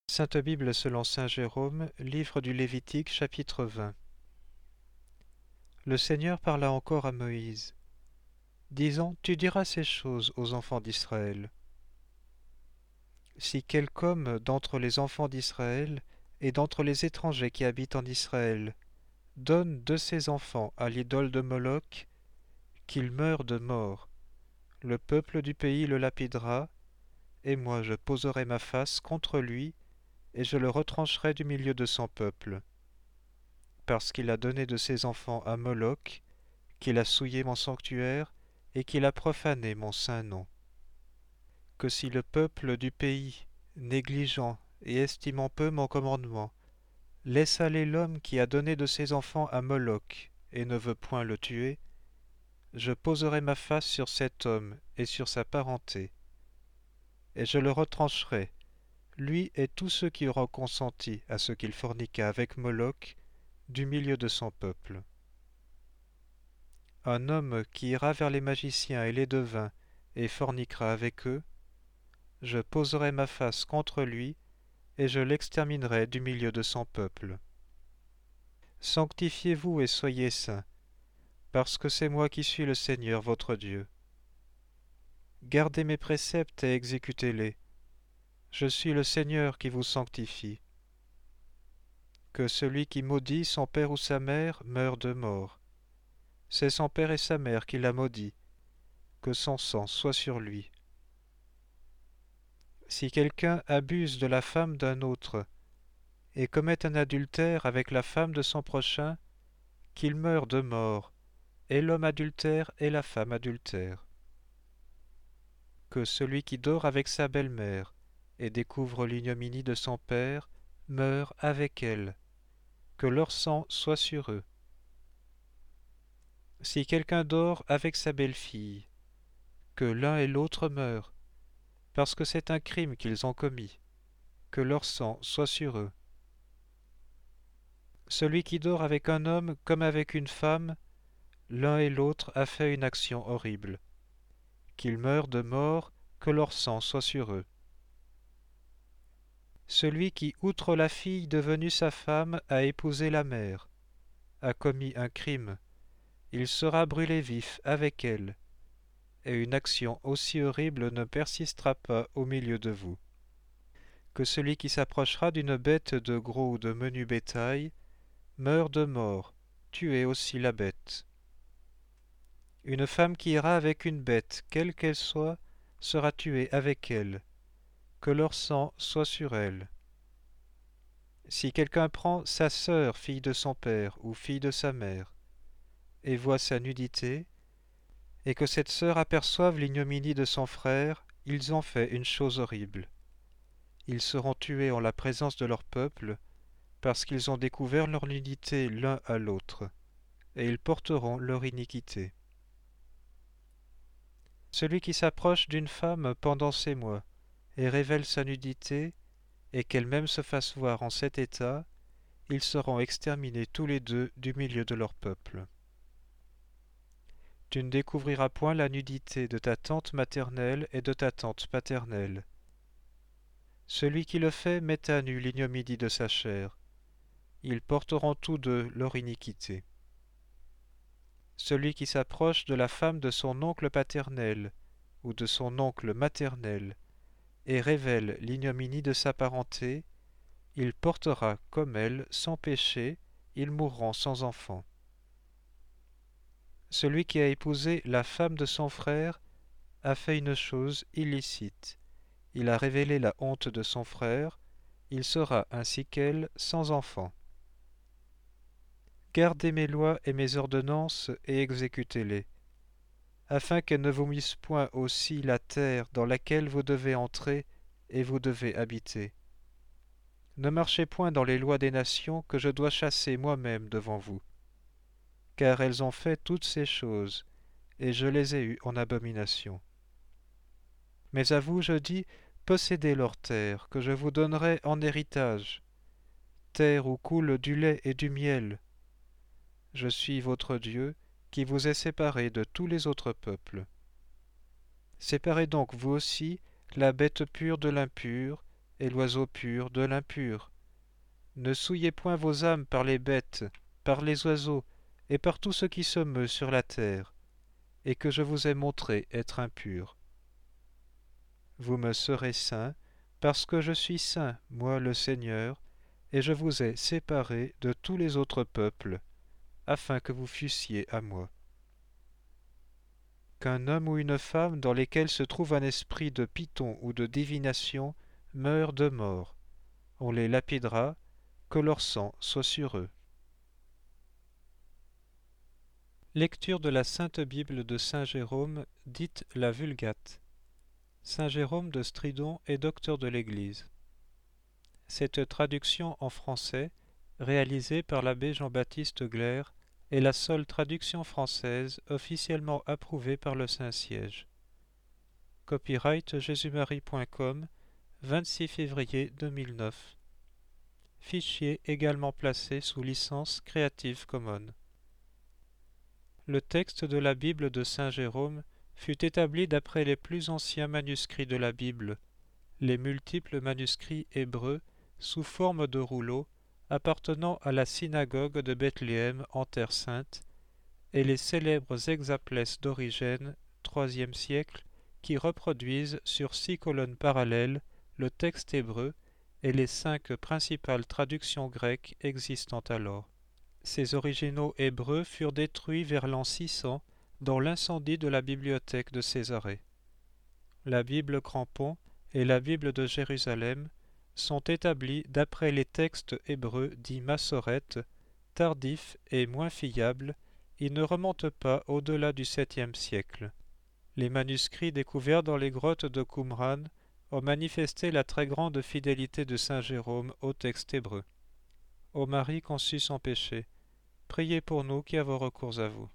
Sainte Bible selon saint Jérôme, livre du Lévitique, chapitre 20. Le Seigneur parla encore à Moïse, disant, Tu diras ces choses aux enfants d'Israël. Si quelque homme d'entre les enfants d'Israël et d'entre les étrangers qui habitent en Israël donne de ses enfants à l'idole de Moloch, qu'il meure de mort, le peuple du pays le lapidera, et moi je poserai ma face contre lui, et je le retrancherai du milieu de son peuple. Parce qu'il a donné de ses enfants à Moloch, qu'il a souillé mon sanctuaire, et qu'il a profané mon saint nom. Que si le peuple du pays, négligeant et estimant peu mon commandement, laisse aller l'homme qui a donné de ses enfants à Moloch, et ne veut point le tuer, je poserai ma face sur cet homme et sur sa parenté, et je le retrancherai, lui et tous ceux qui auront consenti à ce qu'il forniqua avec Moloch, du milieu de son peuple. Un homme qui ira vers les magiciens et les devins et forniquera avec eux, je poserai ma face contre lui et je l'exterminerai du milieu de son peuple. Sanctifiez-vous et soyez saints, parce que c'est moi qui suis le Seigneur votre Dieu. Gardez mes préceptes et exécutez-les. Je suis le Seigneur qui vous sanctifie. Que celui qui maudit son père ou sa mère meure de mort. C'est son père et sa mère qui l'a maudit, que son sang soit sur lui. Si quelqu'un abuse de la femme d'un autre et commet un adultère avec la femme de son prochain, qu'il meure de mort, et l'homme adultère et la femme adultère. Que celui qui dort avec sa belle-mère et découvre l'ignominie de son père meure avec elle, que leur sang soit sur eux. Si quelqu'un dort avec sa belle-fille, que l'un et l'autre meurent, parce que c'est un crime qu'ils ont commis, que leur sang soit sur eux. Celui qui dort avec un homme comme avec une femme, l'un et l'autre a fait une action horrible. Qu'ils meurent de mort, que leur sang soit sur eux. Celui qui, outre la fille devenue sa femme, a épousé la mère, a commis un crime, il sera brûlé vif avec elle, et une action aussi horrible ne persistera pas au milieu de vous. Que celui qui s'approchera d'une bête de gros ou de menu bétail meure de mort, tuez aussi la bête. Une femme qui ira avec une bête, quelle qu'elle soit, sera tuée avec elle, que leur sang soit sur elle. Si quelqu'un prend sa sœur, fille de son père ou fille de sa mère, et voit sa nudité, et que cette sœur aperçoive l'ignominie de son frère, ils ont fait une chose horrible. Ils seront tués en la présence de leur peuple, parce qu'ils ont découvert leur nudité l'un à l'autre, et ils porteront leur iniquité. Celui qui s'approche d'une femme pendant ces mois, et révèle sa nudité, et qu'elle-même se fasse voir en cet état, ils seront exterminés tous les deux du milieu de leur peuple. Tu ne découvriras point la nudité de ta tante maternelle et de ta tante paternelle. Celui qui le fait met à nu l'ignominie de sa chair. Ils porteront tous deux leur iniquité. Celui qui s'approche de la femme de son oncle paternel ou de son oncle maternel et révèle l'ignominie de sa parenté, il portera comme elle sans péché, ils mourront sans enfant. Celui qui a épousé la femme de son frère a fait une chose illicite. Il a révélé la honte de son frère, il sera ainsi qu'elle sans enfant. Gardez mes lois et mes ordonnances et exécutez-les, afin qu'elles ne vous misent point aussi la terre dans laquelle vous devez entrer et vous devez habiter. Ne marchez point dans les lois des nations que je dois chasser moi-même devant vous, car elles ont fait toutes ces choses, et je les ai eues en abomination. Mais à vous je dis, possédez leur terre, que je vous donnerai en héritage, terre où coule du lait et du miel. Je suis votre Dieu, qui vous ai séparés de tous les autres peuples. Séparez donc vous aussi la bête pure de l'impur, et l'oiseau pur de l'impur. Ne souillez point vos âmes par les bêtes, par les oiseaux, et par tout ce qui se meut sur la terre, et que je vous ai montré être impur. Vous me serez saints, parce que je suis saint, moi le Seigneur, et je vous ai séparés de tous les autres peuples, afin que vous fussiez à moi. Qu'un homme ou une femme dans lesquels se trouve un esprit de python ou de divination meure de mort. On les lapidera, que leur sang soit sur eux. Lecture de la Sainte Bible de Saint Jérôme, dite la Vulgate. Saint Jérôme de Stridon est docteur de l'Église. Cette traduction en français, réalisée par l'abbé Jean-Baptiste Glaire, est la seule traduction française officiellement approuvée par le Saint-Siège. Copyright jésus-marie.com, 26 février 2009. Fichier également placé sous licence Creative Commons. Le texte de la Bible de Saint Jérôme fut établi d'après les plus anciens manuscrits de la Bible, les multiples manuscrits hébreux sous forme de rouleaux appartenant à la synagogue de Bethléem en Terre Sainte, et les célèbres hexaplès d'Origène, IIIe siècle, qui reproduisent sur 6 colonnes parallèles le texte hébreu et les 5 principales traductions grecques existant alors. Ces originaux hébreux furent détruits vers l'an 600 dans l'incendie de la bibliothèque de Césarée. La Bible Crampon et la Bible de Jérusalem sont établis d'après les textes hébreux dits massorètes, tardifs et moins fiables. Ils ne remontent pas au-delà du 7e siècle. Les manuscrits découverts dans les grottes de Qumran ont manifesté la très grande fidélité de saint Jérôme au texte hébreu. Ô Marie conçue sans péché, priez pour nous qui avons recours à vous.